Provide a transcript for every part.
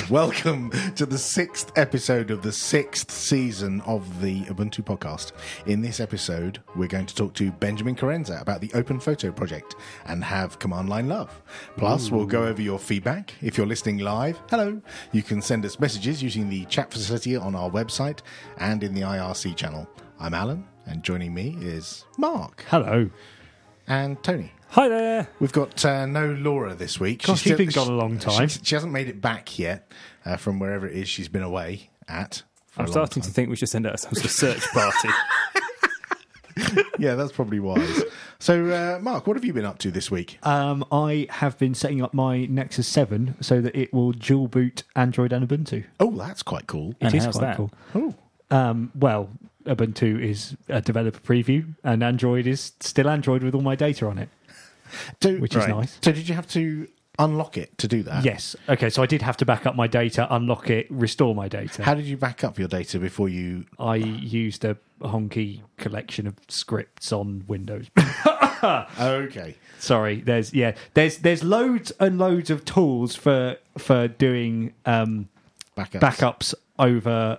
Welcome to the 6th episode of the 6th season of the Ubuntu podcast. In this episode, we're going to talk to Benjamin Carenza about the Open Photo project and have command line love. Plus, we'll go over your feedback. If you're listening live, hello. You can send us messages using the chat facility on our website and in the IRC channel. I'm Alan, and joining me is Mark. Hello. And Tony. Hi there. We've got no Laura this week. Gosh, she's been gone a long time. She hasn't made it back yet from wherever it is she's been away at. I'm starting to think we should send out some sort of search party. Yeah, that's probably wise. So, Mark, what have you been up to this week? I have been setting up my Nexus 7 so that it will dual boot Android and Ubuntu. Oh, that's quite cool. It is how's quite that? cool. Oh. Well, Ubuntu is a developer preview, and Android is still Android with all my data on it, which is nice. So did you have to unlock it to do that? Yes. Okay, so I did have to back up my data, unlock it, restore my data. How did you back up your data before you... I used a honky collection of scripts on Windows. Okay. Sorry, there's loads and loads of tools for doing backups over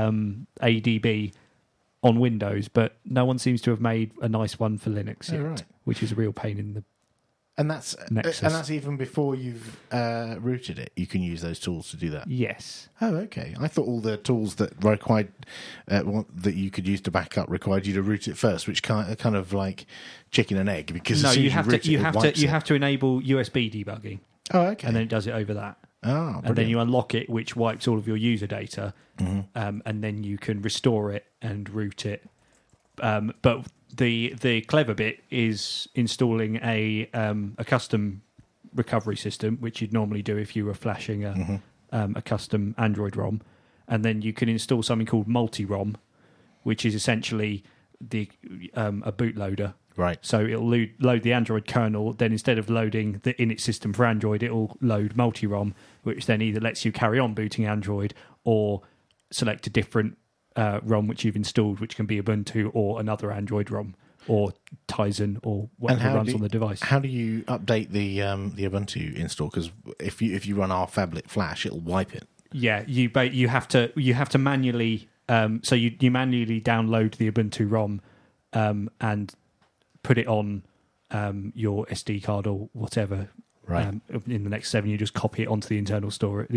ADB on Windows, but no one seems to have made a nice one for Linux yet, right. which is a real pain in the And that's Nexus. And that's even before you've rooted it. You can use those tools to do that. Yes. Oh, okay. I thought all the tools that required that you could use to back up required you to root it first, which kind of like chicken and egg. Because No, as soon you as have root to. You it, it have wipes to. You it. have to enable USB debugging, Oh, okay. and then it does it over that. Oh, brilliant. And then you unlock it, which wipes all of your user data, Mm-hmm. and then you can restore it and root it. But the clever bit is installing a custom recovery system, which you'd normally do if you were flashing a custom Android ROM, and then you can install something called multi-ROM, which is essentially a bootloader. Right. So it'll load the Android kernel, then instead of loading the init system for Android, it'll load multi-ROM, which then either lets you carry on booting Android or select a different ROM which you've installed, which can be Ubuntu or another Android ROM or Tizen or whatever runs on the device. How do you update the Ubuntu install? Because if you run our phablet flash, it'll wipe it. Yeah, you have to manually so you manually download the Ubuntu ROM and put it on your SD card or whatever. Right. In the next 7, you just copy it onto the internal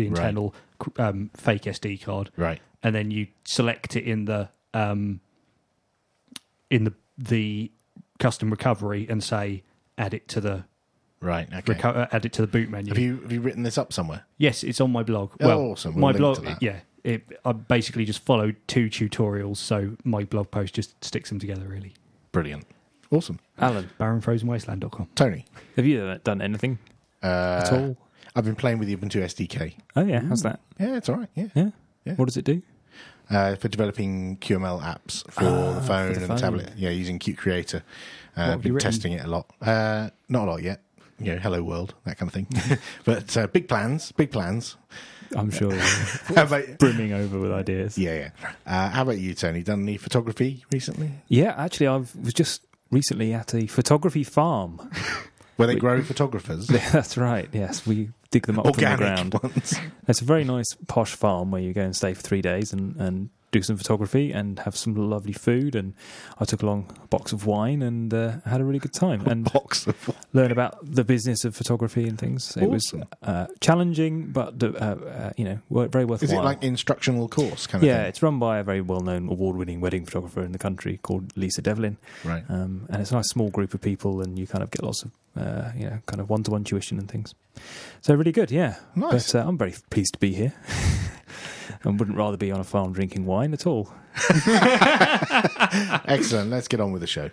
fake SD card. Right. And then you select it in the custom recovery and say add it to the Right. Okay. add it to the boot menu. Have you written this up somewhere? Yes, it's on my blog. Oh, awesome. We'll my link blog, to that. yeah. I basically just followed 2 tutorials, so my blog post just sticks them together, really. Brilliant. Awesome. Alan, BaronFrozenWasteland.com. Tony. have you done anything at all? I've been playing with the Ubuntu SDK. Oh, yeah. How's that? Yeah, it's all right. Yeah. Yeah? Yeah. What does it do? For developing QML apps for the phone and the tablet. Yeah, using Qt Creator. have you Been written? testing it a lot. Not a lot yet. You know, hello world, that kind of thing. But big plans. I'm sure you're How about, brimming over with ideas. yeah. How about you, Tony? Done any photography recently? Yeah, actually, I was just recently at a photography farm. Where they grow photographers? That's right, yes. We dig them up from the Organic ground. ones. It's a very nice posh farm where you go and stay for 3 days and do some photography and have some lovely food. And I took along a box of wine and had a really good time. And Box of learn about the business of photography and things. It was challenging, but very worthwhile. Is it like instructional course kind of Yeah, thing? it's run by a very well-known award-winning wedding photographer in the country called Lisa Devlin. Right. And it's a nice small group of people, and you kind of get lots of kind of one-to-one tuition and things. So really good, yeah. Nice. But I'm very pleased to be here. And wouldn't rather be on a farm drinking wine at all. Excellent. Let's get on with the show.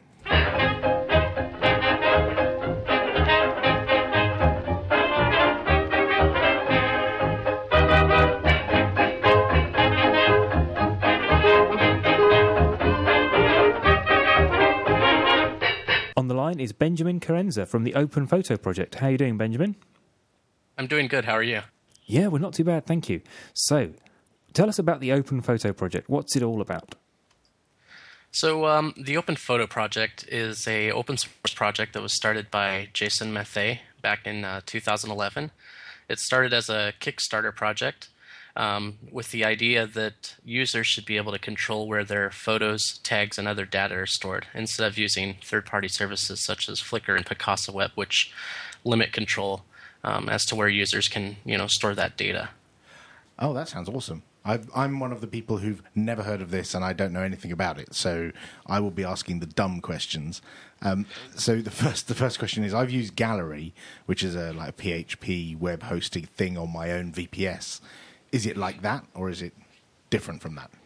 On the line is Benjamin Carenza from the Open Photo Project. How are you doing, Benjamin? I'm doing good. How are you? Yeah, we're not too bad, thank you. So, tell us about the Open Photo Project. What's it all about? So the Open Photo Project is a open source project that was started by Jason Mathey back in 2011. It started as a Kickstarter project, with the idea that users should be able to control where their photos, tags, and other data are stored instead of using third-party services such as Flickr and Picasa Web, which limit control as to where users can, store that data. Oh, that sounds awesome. I'm one of the people who've never heard of this, and I don't know anything about it, so I will be asking the dumb questions. So the first question is, I've used Gallery, which is a PHP web hosting thing on my own VPS. Is it like that, or is it different from that?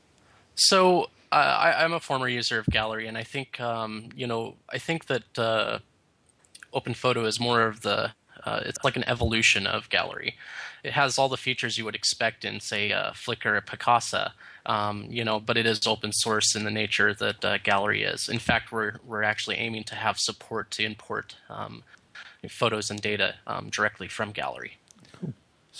So I'm a former user of Gallery, and I think I think that OpenPhoto is more of the it's like an evolution of Gallery. It has all the features you would expect in, say, Flickr or Picasa, but it is open source in the nature that Gallery is. In fact, we're actually aiming to have support to import photos and data directly from Gallery. Cool.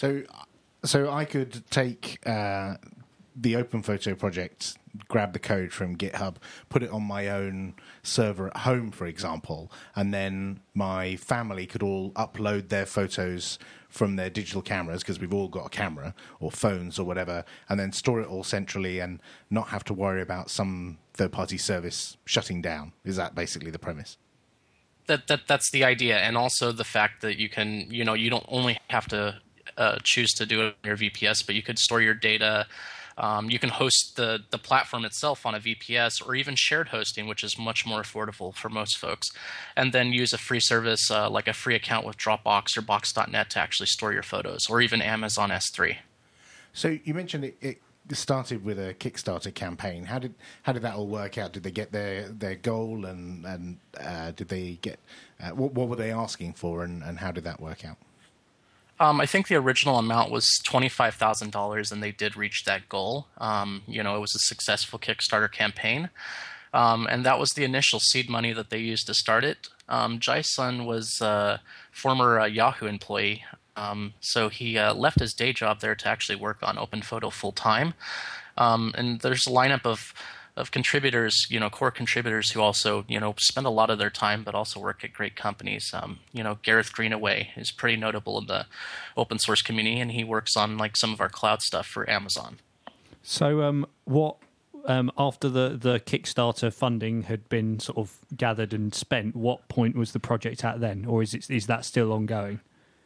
So I could take the OpenPhoto project, grab the code from GitHub, put it on my own server at home, for example, and then my family could all upload their photos from their digital cameras, because we've all got a camera, or phones or whatever, and then store it all centrally and not have to worry about some third-party service shutting down. Is that basically the premise? That's the idea, and also the fact that you can, you don't only have to choose to do it on your VPS, but you could store your data. You can host the platform itself on a VPS, or even shared hosting, which is much more affordable for most folks, and then use a free service like a free account with Dropbox or Box.net to actually store your photos, or even Amazon S3. So you mentioned it started with a Kickstarter campaign. How did that all work out? Did they get their goal, and did they get what were they asking for, and how did that work out? I think the original amount was $25,000, and they did reach that goal. It was a successful Kickstarter campaign, and that was the initial seed money that they used to start it. Jason was a former Yahoo employee, so he left his day job there to actually work on OpenPhoto full time. And there's a lineup of contributors, core contributors who also, spend a lot of their time but also work at great companies. Gareth Greenaway is pretty notable in the open source community, and he works on some of our cloud stuff for Amazon. So what after the Kickstarter funding had been sort of gathered and spent, what point was the project at then, or is that still ongoing?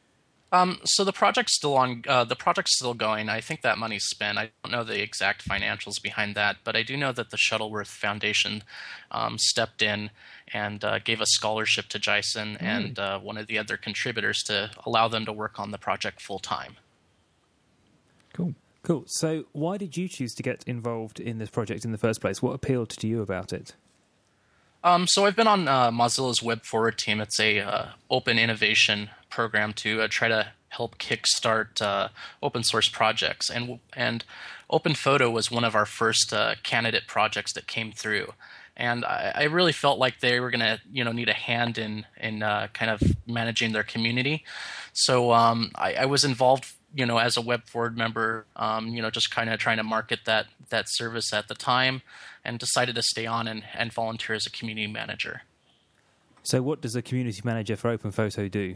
So the project's still on. The project's still going. I think that money's spent. I don't know the exact financials behind that, but I do know that the Shuttleworth Foundation stepped in and gave a scholarship to Jason and one of the other contributors to allow them to work on the project full time. Cool. So why did you choose to get involved in this project in the first place? What appealed to you about it? So I've been on Mozilla's Web Forward team. It's a open innovation program to try to help kickstart open source projects, and OpenPhoto was one of our first candidate projects that came through. And I really felt like they were going to, need a hand in kind of managing their community. So I was involved, as a Web Forward member, just kind of trying to market that service at the time, and decided to stay on and volunteer as a community manager. So what does a community manager for OpenPhoto do?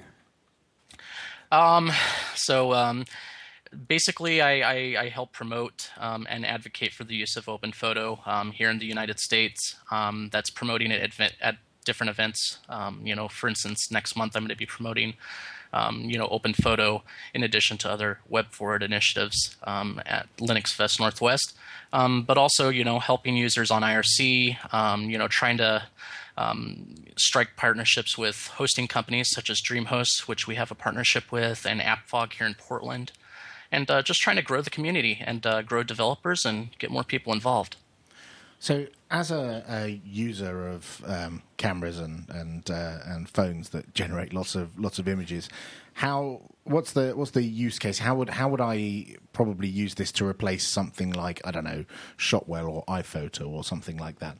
Basically, I help promote and advocate for the use of OpenPhoto here in the United States. That's promoting it at different events. For instance, next month I'm going to be promoting OpenPhoto in addition to other Web Forward initiatives at Linux Fest Northwest. But also, helping users on IRC, trying to strike partnerships with hosting companies such as DreamHost, which we have a partnership with, and AppFog here in Portland, and just trying to grow the community and grow developers and get more people involved. So, as a user of cameras and phones that generate lots of images, what's the use case? How would I probably use this to replace something like, I don't know, Shotwell or iPhoto or something like that?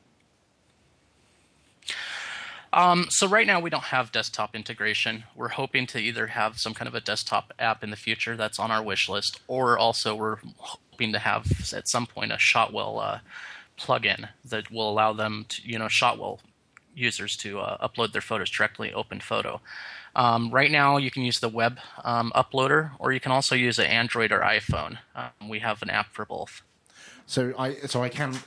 So right now we don't have desktop integration. We're hoping to either have some kind of a desktop app in the future that's on our wish list, or also we're hoping to have at some point a Shotwell plugin that will allow them to, Shotwell users to upload their photos directly in OpenPhoto. Right now, you can use the web uploader, or you can also use an Android or iPhone. We have an app for both. So I can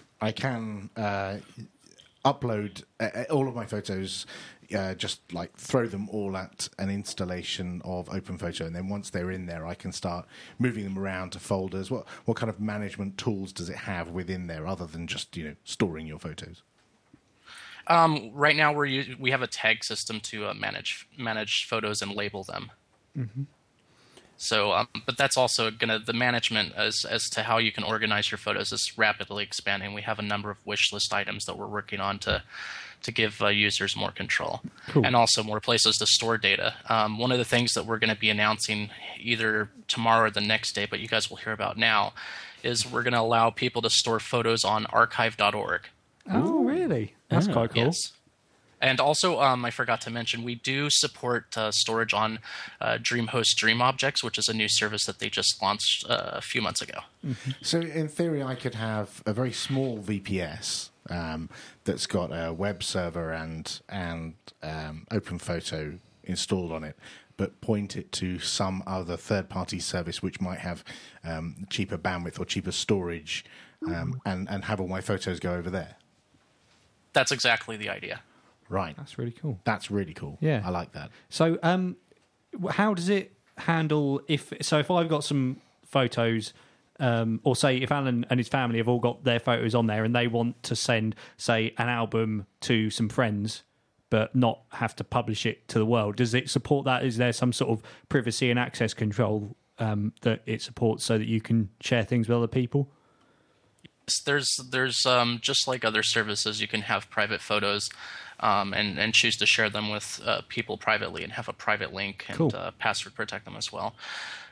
upload all of my photos, just like throw them all at an installation of OpenPhoto, and then once they're in there, I can start moving them around to folders. What kind of management tools does it have within there, other than just storing your photos? Right now, we have a tag system to manage photos and label them. Mm-hmm. So, but that's also the management as to how you can organize your photos is rapidly expanding. We have a number of wish list items that we're working on to give users more control. Cool. And also more places to store data. One of the things that we're going to be announcing either tomorrow or the next day, but you guys will hear about now, is we're going to allow people to store photos on archive.org. Oh, really? That's quite cool. Yes. And also, I forgot to mention, we do support storage on DreamHost DreamObjects, which is a new service that they just launched a few months ago. Mm-hmm. So in theory, I could have a very small VPS that's got a web server and OpenPhoto installed on it, but point it to some other third-party service which might have cheaper bandwidth or cheaper storage, and have all my photos go over there. That's exactly the idea. Right. That's really cool. That's really cool. Yeah. I like that. So, how does it handle if I've got some photos, or say if Alan and his family have all got their photos on there and they want to send, say, an album to some friends, but not have to publish it to the world? Does it support that? Is there some sort of privacy and access control that it supports so that you can share things with other people? There's just like other services, you can have private photos and choose to share them with people privately and have a private link and Cool. Password protect them as well.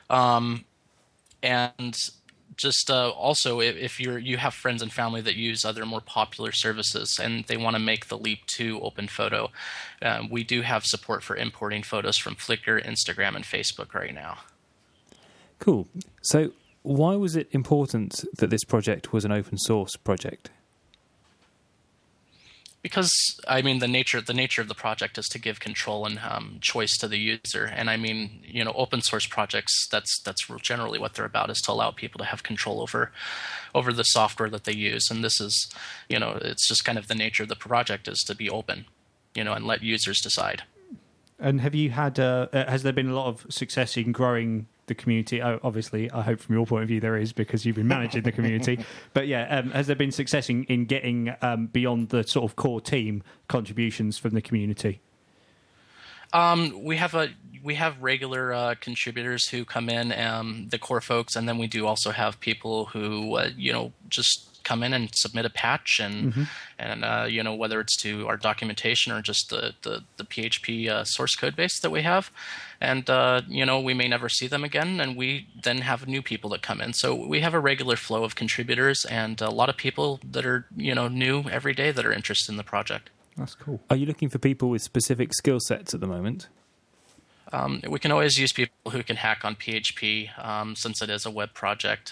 And just also, if you have friends and family that use other more popular services and they want to make the leap to OpenPhoto, we do have support for importing photos from Flickr, Instagram, and Facebook right now. Cool. So why was it important that this project was an open source project? Because, I mean, the nature of the project is to give control and choice to the user. And I mean, open source projects, that's generally what they're about, is to allow people to have control over the software that they use. And this is, it's just kind of the nature of the project is to be open, and let users decide. And have you had, has there been a lot of success in growing the community? Obviously, I hope from your point of view there is, because you've been managing the community. But yeah, has there been success in getting beyond the sort of core team contributions from the community? We have regular contributors who come in, the core folks, and then we do also have people who just come in and submit a patch and whether it's to our documentation or just the PHP source code base that we have, and we may never see them again, and we then have new people that come in. So we have a regular flow of contributors and a lot of people that are new every day that are interested in the project. That's cool. Are you looking for people with specific skill sets at the moment? We can always use people who can hack on PHP, since it is a web project.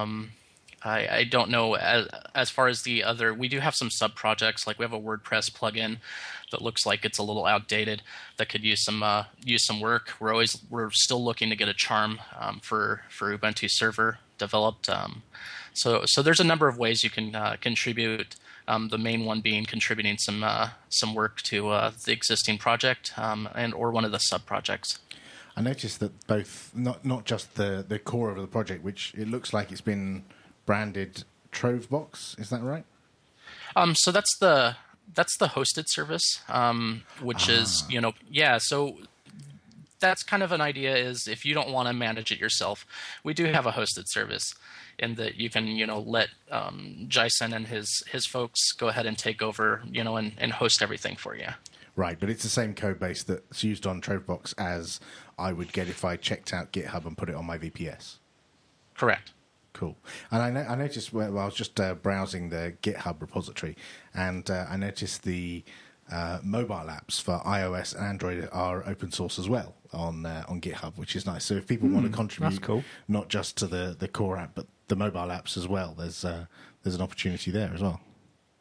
I don't know as far as the other. We do have some sub projects, like we have a WordPress plugin that looks like it's a little outdated that could use some work. We're still looking to get a charm for Ubuntu Server developed. So there's a number of ways you can contribute. The main one being contributing some work to the existing project and or one of the sub projects. I noticed that both, not just the core of the project, which it looks like it's been branded Trovebox. Is that right? So that's the hosted service, which is So that's kind of an idea. Is if you don't want to manage it yourself, we do have a hosted service, in that you can let Jason and his folks go ahead and take over, and host everything for you. Right, but it's the same code base that's used on Trovebox as I would get if I checked out GitHub and put it on my VPS. Correct. Cool. And I noticed, I was just browsing the GitHub repository, and I noticed the mobile apps for iOS and Android are open source as well on GitHub, which is nice. So if people want to contribute, that's cool. Not just to the core app, but the mobile apps as well, there's an opportunity there as well.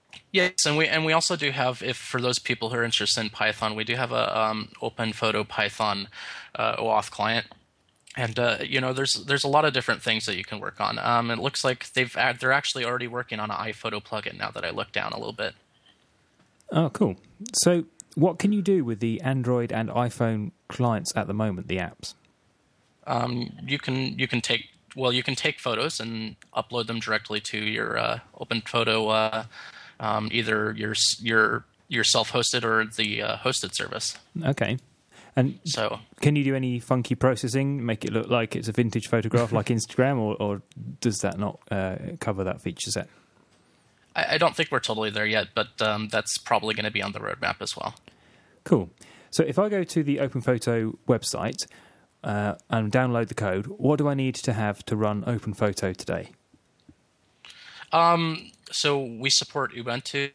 Yes, and we also do have, if for those people who are interested in Python, we do have a OpenPhoto Python OAuth client, and there's a lot of different things that you can work on. It looks like they're actually already working on an iPhoto plugin now that I look down a little bit. Oh, cool. So, what can you do with the Android and iPhone clients at the moment? The apps. You can take photos and upload them directly to your OpenPhoto. Either your self-hosted or the hosted service. Okay. And so, can you do any funky processing, make it look like it's a vintage photograph like Instagram, or does that not cover that feature set? I don't think we're totally there yet, but that's probably going to be on the roadmap as well. Cool. So if I go to the OpenPhoto website and download the code, what do I need to have to run OpenPhoto today? So we support Ubuntu.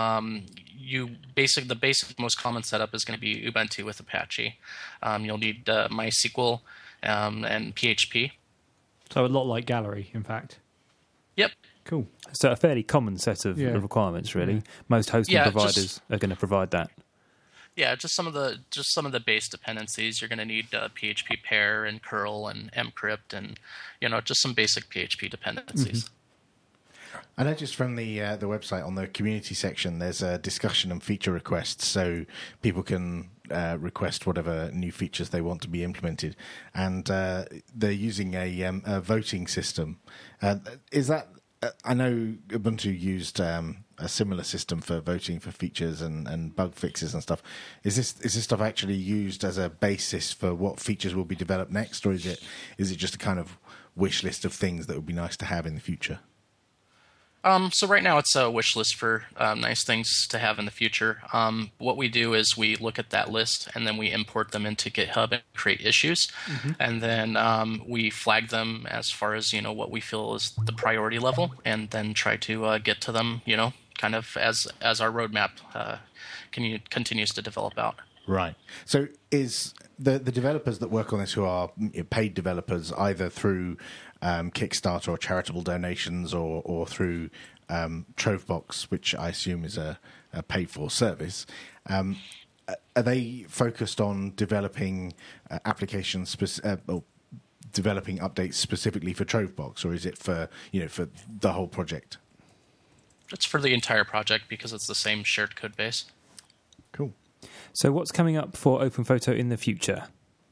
The basic most common setup is going to be Ubuntu with Apache. You'll need MySQL and PHP. So a lot like Gallery, in fact. Yep. Cool. So a fairly common set of requirements, really. Yeah. Most hosting providers are going to provide that. Yeah, just some of the base dependencies. You're going to need PHP pair and curl and mcrypt and just some basic PHP dependencies. Mm-hmm. I noticed from the website on the community section, there's a discussion and feature requests, so people can request whatever new features they want to be implemented, and they're using a voting system. Is that? I know Ubuntu used a similar system for voting for features and bug fixes and stuff. Is this stuff actually used as a basis for what features will be developed next, or is it just a kind of wish list of things that would be nice to have in the future? So right now it's a wish list for nice things to have in the future. What we do is we look at that list and then we import them into GitHub and create issues. Mm-hmm. And then we flag them as far as, what we feel is the priority level, and then try to get to them, kind of as our roadmap continues to develop out. Right. So is the developers that work on this who are paid developers either through Kickstarter or charitable donations or through Trovebox, which I assume is a paid-for service, are they focused on developing applications, or developing updates specifically for Trovebox, or is it for the whole project? It's for the entire project because it's the same shared code base. Cool. So what's coming up for OpenPhoto in the future?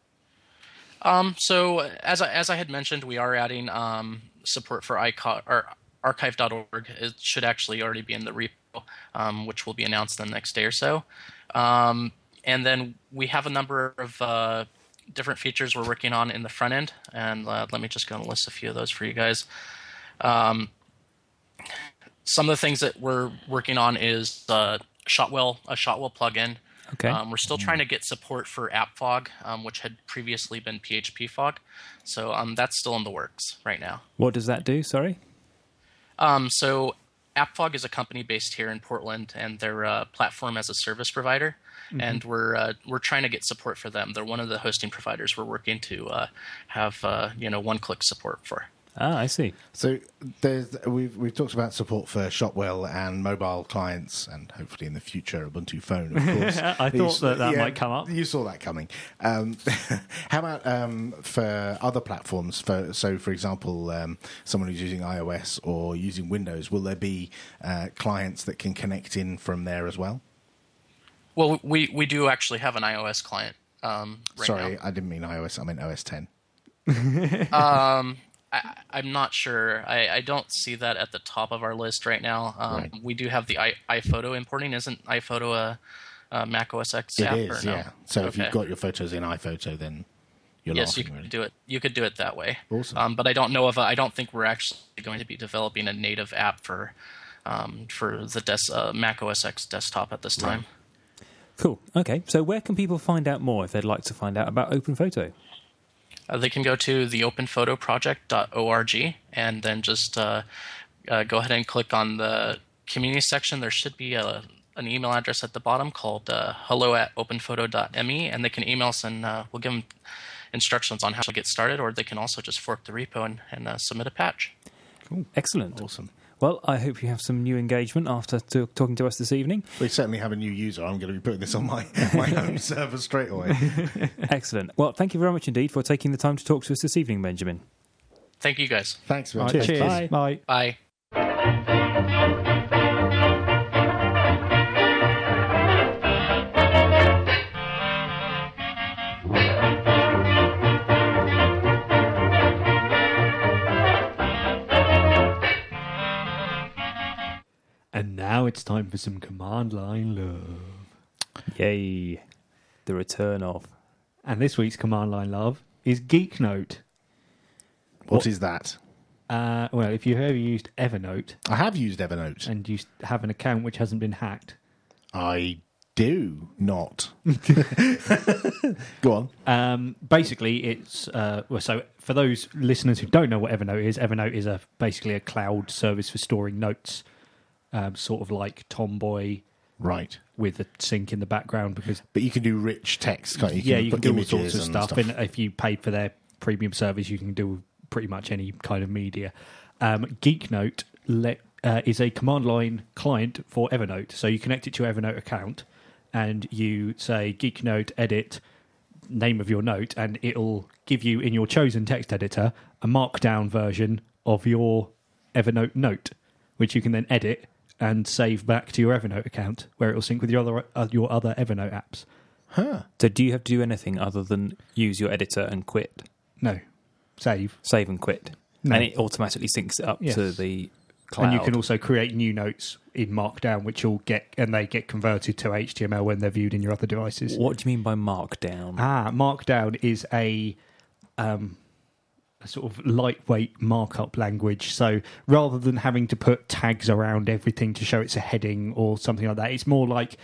So as I had mentioned, we are adding support for archive.org. It should actually already be in the repo, which will be announced in the next day or so. And then we have a number of different features we're working on in the front end. And let me just go and list a few of those for you guys. Some of the things that we're working on is a Shotwell plugin. Okay. We're still trying to get support for AppFog, which had previously been PHP Fog. So that's still in the works right now. What does that do? Sorry? So AppFog is a company based here in Portland, and they're a platform as a service provider. Mm-hmm. And we're trying to get support for them. They're one of the hosting providers we're working to have one-click support for. Ah, I see. So we've talked about support for Shotwell and mobile clients, and hopefully in the future Ubuntu Phone, of course. I thought that might come up. You saw that coming. How about for other platforms? For example, someone who's using iOS or using Windows, will there be clients that can connect in from there as well? Well, we do actually have an iOS client. Sorry, now. I didn't mean iOS. I meant OS 10. I'm not sure. I don't see that at the top of our list right now. Right. We do have the iPhoto importing. Isn't iPhoto a Mac OS X app? It is, or no? yeah. So if you've got your photos in iPhoto, then you're yes, laughing, you could really. do it. You could do it that way. Awesome. But I don't think we're actually going to be developing a native app for the Mac OS X desktop at this time. Right. Cool. Okay. So where can people find out more if they'd like to find out about OpenPhoto? They can go to the openphotoproject.org and then just go ahead and click on the community section. There should be an email address at the bottom called hello@openphoto.me, and they can email us and we'll give them instructions on how to get started, or they can also just fork the repo and submit a patch. Cool. Excellent. Awesome. Well, I hope you have some new engagement after talking to us this evening. We certainly have a new user. I'm going to be putting this on my home server straight away. Excellent. Well, thank you very much indeed for taking the time to talk to us this evening, Benjamin. Thank you, guys. Thanks very Right, much. cheers. Bye. Bye. Bye. And now it's time for some command line love. Yay. The return of. And this week's command line love is Geek Note. What is that? Well, if you've ever used Evernote I have used Evernote. and you have an account which hasn't been hacked, I do not. Go on. basically it's so for those listeners who don't know what Evernote is basically a cloud service for storing notes, sort of like Tomboy Right. with a sync in the background, because But you can do rich text, can't you? you can put do all images sorts of and stuff. And if you paid for their premium service, you can do pretty much any kind of media. GeekNote is a command line client for Evernote. So you connect it to your Evernote account and you say GeekNote edit name of your note, and it'll give you in your chosen text editor a markdown version of your Evernote note, which you can then edit and save back to your Evernote account, where it'll sync with your other Evernote apps. Huh. So do you have to do anything other than use your editor and quit? No, save. Save and quit. No. And it automatically syncs it up Yes. to the cloud. And you can also create new notes in Markdown, which will get converted to HTML when they're viewed in your other devices. What do you mean by Markdown? Markdown is a sort of lightweight markup language. So rather than having to put tags around everything to show it's a heading or something like that, it's more like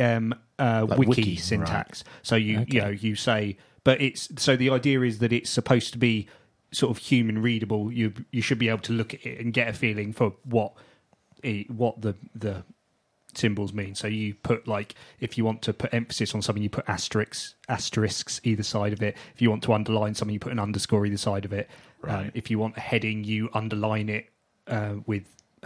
wiki syntax. right. So you say, but it's so the idea is that it's supposed to be sort of human readable. You should be able to look at it and get a feeling for what the symbols mean. So you put, like, if you want to put emphasis on something, you put asterisks either side of it. If you want to underline something, you put an underscore either side of it. Right. If you want a heading, you underline it with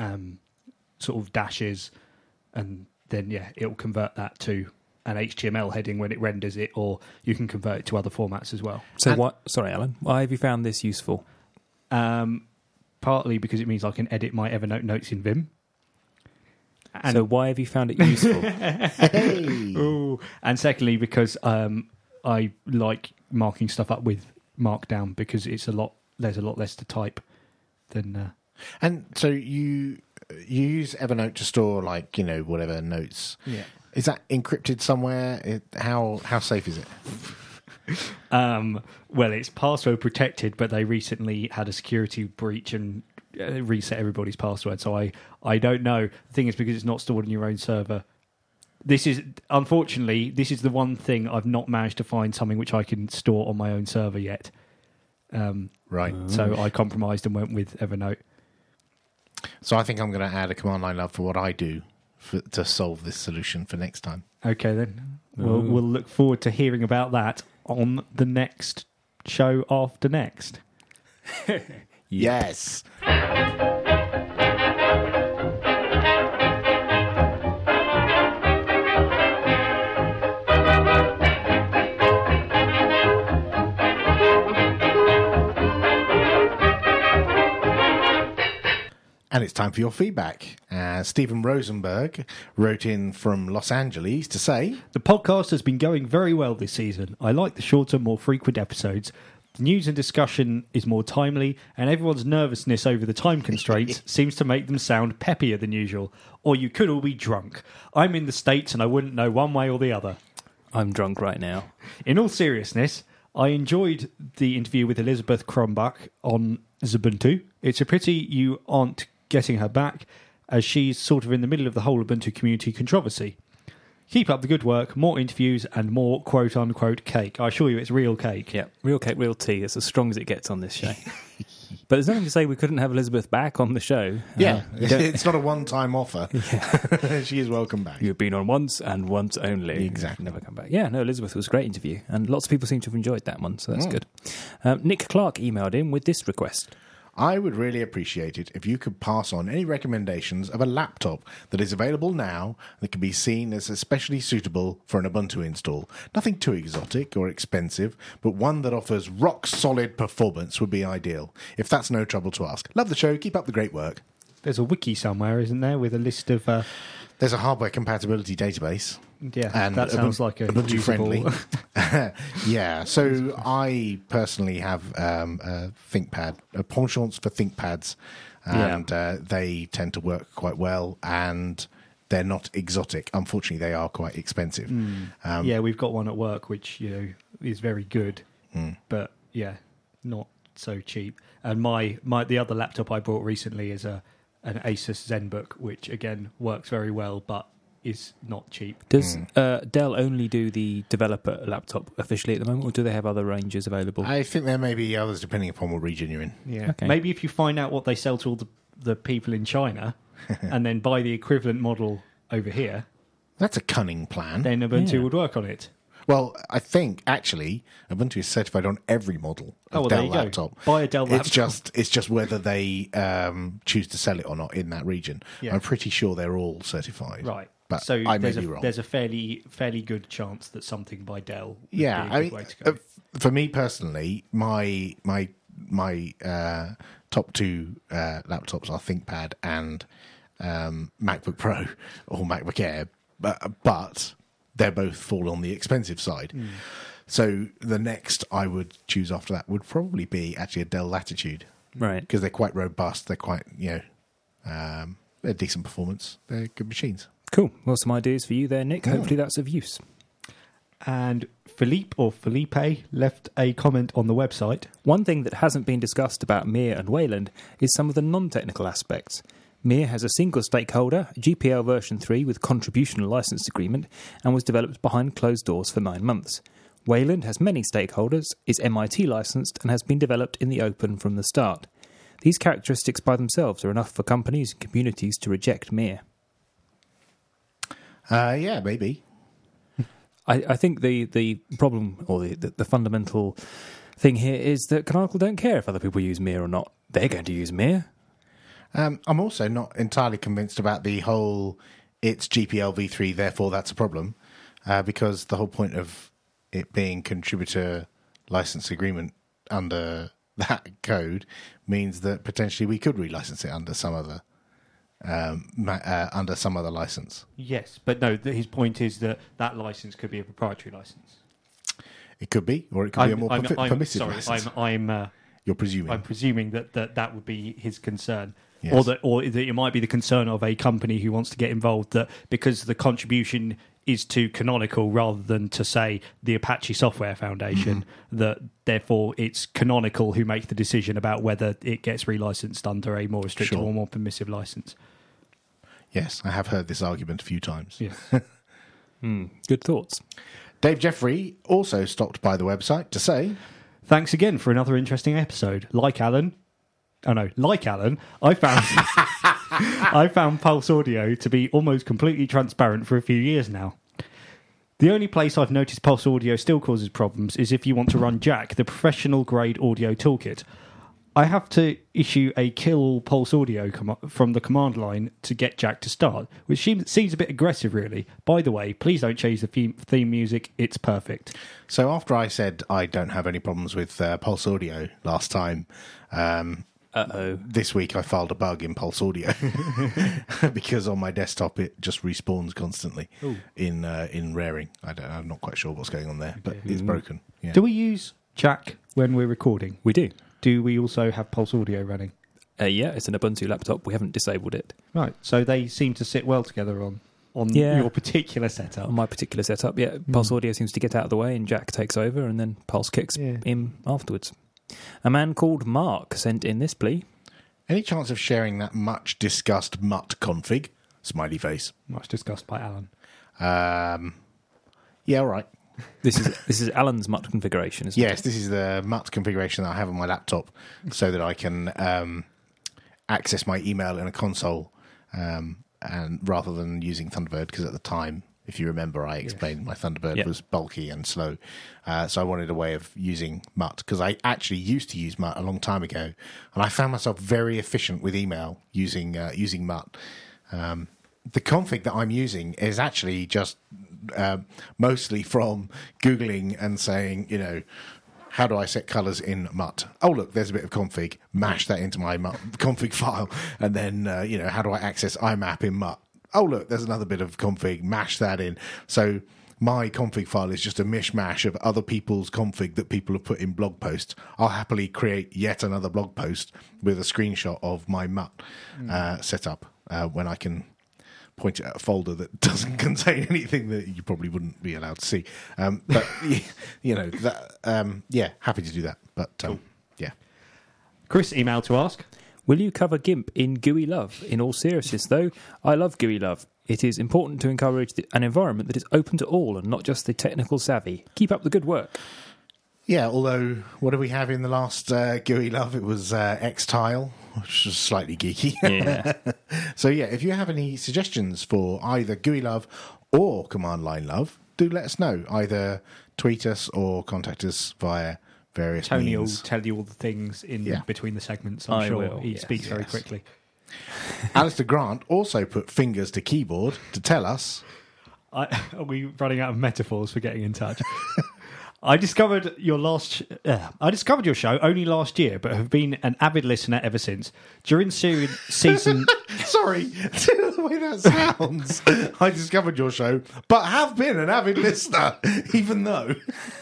sort of dashes, and then it'll convert that to an HTML heading when it renders it, or you can convert it to other formats as well. So sorry, Alan, why have you found this useful? Partly because it means I can edit my Evernote notes in Vim. And So why have you found it useful? Hey. Ooh. And secondly, because I like marking stuff up with Markdown, because there's a lot less to type than. And so you use Evernote to store, like, whatever notes. Yeah. Is that encrypted somewhere? How safe is it? Well, it's password protected, but they recently had a security breach and reset everybody's password. So I don't know. The thing is, because it's not stored in your own server, unfortunately, this is the one thing I've not managed to find something which I can store on my own server yet. Right. So I compromised and went with Evernote. So I think I'm going to add a command line love for what I do to solve this solution for next time. Okay, then. We'll look forward to hearing about that on the next show after next. Yes. And it's time for your feedback. Stephen Rosenberg wrote in from Los Angeles to say, The podcast has been going very well this season. I like the shorter, more frequent episodes. The news and discussion is more timely, and everyone's nervousness over the time constraints seems to make them sound peppier than usual. Or you could all be drunk. I'm in the States and I wouldn't know one way or the other. I'm drunk right now. In all seriousness, I enjoyed the interview with Elizabeth Cronbach on Ubuntu. It's a pity you aren't getting her back, as she's sort of in the middle of the whole Ubuntu community controversy. Keep up the good work, more interviews and more quote-unquote cake. I assure you it's real cake. Yeah, real cake, real tea. It's as strong as it gets on this show. But there's nothing to say we couldn't have Elizabeth back on the show. yeah, it's not a one-time offer. She is welcome back. You've been on once and once only. Exactly. Never come back. Yeah, no, Elizabeth was a great interview, and lots of people seem to have enjoyed that one, so that's good. Nick Clark emailed in with this request. I would really appreciate it if you could pass on any recommendations of a laptop that is available now that can be seen as especially suitable for an Ubuntu install. Nothing too exotic or expensive, but one that offers rock-solid performance would be ideal, if that's no trouble to ask. Love the show. Keep up the great work. There's a wiki somewhere, isn't there, with a list of... There's a hardware compatibility database. Yeah, And that sounds like a Ubuntu usable... friendly. Yeah, so I personally have a ThinkPad, a penchant for ThinkPads, and they tend to work quite well, and they're not exotic. Unfortunately, they are quite expensive. Yeah, we've got one at work which is very good, but not so cheap. And the other laptop I bought recently is an Asus ZenBook, which again works very well, but is not cheap. Does Dell only do the developer laptop officially at the moment, or do they have other ranges available? I think there may be others depending upon what region you're in. Yeah, Okay. Maybe if you find out what they sell to all the people in China, and then buy the equivalent model over here, That's a cunning plan. then Ubuntu Yeah. would work on it. Well, I think actually Ubuntu is certified on every model of there Dell you go. laptop. Buy a Dell It's just whether they choose to sell it or not in that region. Yeah. I'm pretty sure they're all certified. Right. But So I may there's be wrong. there's a fairly good chance that something by Dell would Yeah, be I a mean, good way to go. for me personally, my top two laptops are ThinkPad and MacBook Pro or MacBook Air, but they both fall on the expensive side. So the next I would choose after that would probably be actually a Dell Latitude, Right. because they're quite robust. They're quite they're decent performance. They're good machines. Cool. Well, some ideas for you there, Nick. Hopefully that's of use. And Felipe left a comment on the website. One thing that hasn't been discussed about Mir and Wayland is some of the non-technical aspects. Mir has a single stakeholder, GPL version 3 with contribution license agreement, and was developed behind closed doors for 9 months. Wayland has many stakeholders, is MIT licensed, and has been developed in the open from the start. These characteristics by themselves are enough for companies and communities to reject Mir. Yeah, maybe. I think the problem, or the fundamental thing here, is that Canonical don't care if other people use Mir or not. They're going to use Mir. I'm also not entirely convinced about the whole it's GPL v3, therefore that's a problem, because the whole point of it being contributor license agreement under that code means that potentially we could relicense it under some other license. Yes, but no, his point is that license could be a proprietary license. It could be, or it could be a more permissive license. You're presuming. I'm presuming that would be his concern. Yes. Or that it might be the concern of a company who wants to get involved, that because the contribution is to Canonical rather than to, say, the Apache Software Foundation, that therefore it's Canonical who make the decision about whether it gets relicensed under a more restrictive or more permissive license. Yes, I have heard this argument a few times. Yes. Good thoughts. Dave Jeffrey also stopped by the website to say, Thanks again for another interesting episode. Like Alan, I found I found Pulse Audio to be almost completely transparent for a few years now. The only place I've noticed Pulse Audio still causes problems is if you want to run Jack, the professional grade audio toolkit. I have to issue a kill all Pulse Audio from the command line to get Jack to start, which seems a bit aggressive, really. By the way, please don't change the theme music. It's perfect. so after I said I don't have any problems with Pulse Audio last time, this week I filed a bug in Pulse Audio because on my desktop it just respawns constantly in raring. I'm not quite sure what's going on there, but it's broken. Yeah. Do we use Jack when we're recording? We do. Do we also have Pulse Audio running? Yeah, it's an Ubuntu laptop. We haven't disabled it. Right, so they seem to sit well together on Yeah. your particular setup. On my particular setup, yeah, Pulse Audio seems to get out of the way and Jack takes over and then Pulse kicks in afterwards. A man called Mark sent in this plea. Any chance of sharing that much discussed mutt config? Smiley face. Much discussed by Alan. Yeah, all right. This is Alan's MUT configuration, isn't Yes, it? this is the MUT configuration that I have on my laptop so that I can access my email in a console and rather than using Thunderbird, because at the time If you remember, I explained my Thunderbird was bulky and slow. So I wanted a way of using Mutt, because I actually used to use Mutt a long time ago, and I found myself very efficient with email using Mutt. The config that I'm using is actually just mostly from Googling and saying, how do I set colours in Mutt? Oh, look, there's a bit of config. Mash that into my Mutt config file. And then, how do I access IMAP in Mutt? Oh, look, there's another bit of config. Mash that in. So my config file is just a mishmash of other people's config that people have put in blog posts. I'll happily create yet another blog post with a screenshot of my Mutt setup when I can point it at a folder that doesn't contain anything that you probably wouldn't be allowed to see. But, happy to do that. But, cool. Yeah. Chris emailed to ask, will you cover GIMP in GUI Love? In all seriousness, though, I love GUI Love. It is important to encourage an environment that is open to all and not just the technical savvy. Keep up the good work. Yeah, although, what did we have in the last GUI Love? It was Xtile, which was slightly geeky. Yeah. So, if you have any suggestions for either GUI Love or Command Line Love, do let us know. Either tweet us or contact us via various Tony means. will tell you all the things in between the segments, I'm I sure. will, He yes, speaks very quickly. Alistair Grant also put fingers to keyboard to tell us... Are we running out of metaphors for getting in touch? I discovered your show only last year, but have been an avid listener ever since. During season... Sorry, the way that sounds. I discovered your show, but have been an avid listener, even though...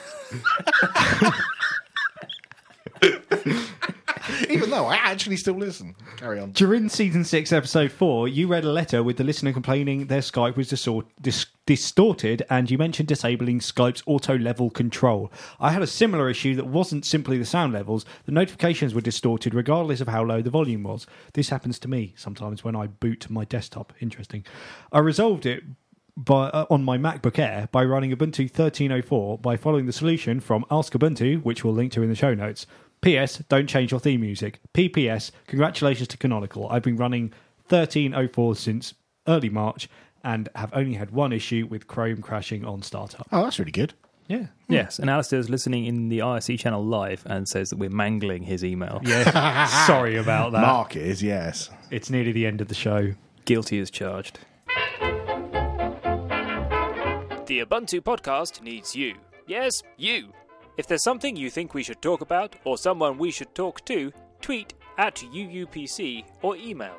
Even though I actually still listen. Carry on. During season 6, episode 4, you read a letter with the listener complaining their Skype was distorted, and you mentioned disabling Skype's auto-level control. I had a similar issue that wasn't simply the sound levels. The notifications were distorted regardless of how low the volume was. This happens to me sometimes when I boot my desktop. Interesting. I resolved it on my MacBook Air by running Ubuntu 13.04 by following the solution from Ask Ubuntu, which we'll link to in the show notes. P.S. Don't change your theme music. P.P.S. Congratulations to Canonical. I've been running 13.04 since early March and have only had one issue with Chrome crashing on startup. Oh, that's really good. Yeah. Yes, and Alistair's listening in the IRC channel live and says that we're mangling his email. Yeah. Sorry about that. Mark is, yes. It's nearly the end of the show. Guilty as charged. The Ubuntu podcast needs you. Yes, you. If there's something you think we should talk about or someone we should talk to, tweet at UUPC or email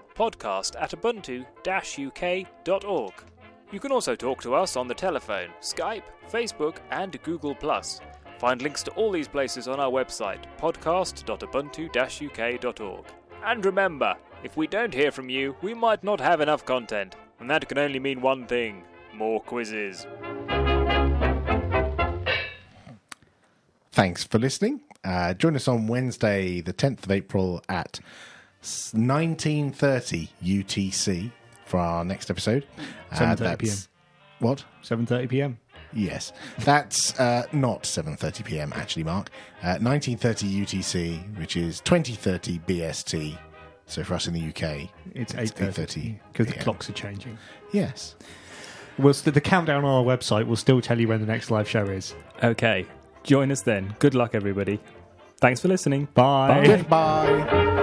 podcast@ubuntu-uk.org. You can also talk to us on the telephone, Skype, Facebook and Google+. Find links to all these places on our website, podcast.ubuntu-uk.org. And remember, if we don't hear from you, we might not have enough content, and that can only mean one thing: more quizzes. Thanks for listening. Join us on Wednesday, the 10th of April at 19:30 UTC for our next episode. 7:30 p.m. What? 7:30 p.m. Yes. That's not 7:30 p.m. actually, Mark. 19:30 UTC, which is 20:30 BST. So for us in the UK, It's 8:30 because the clocks are changing. Yes. The countdown on our website will still tell you when the next live show is. Okay, join us then. Good luck, everybody. Thanks for listening. Bye. Goodbye.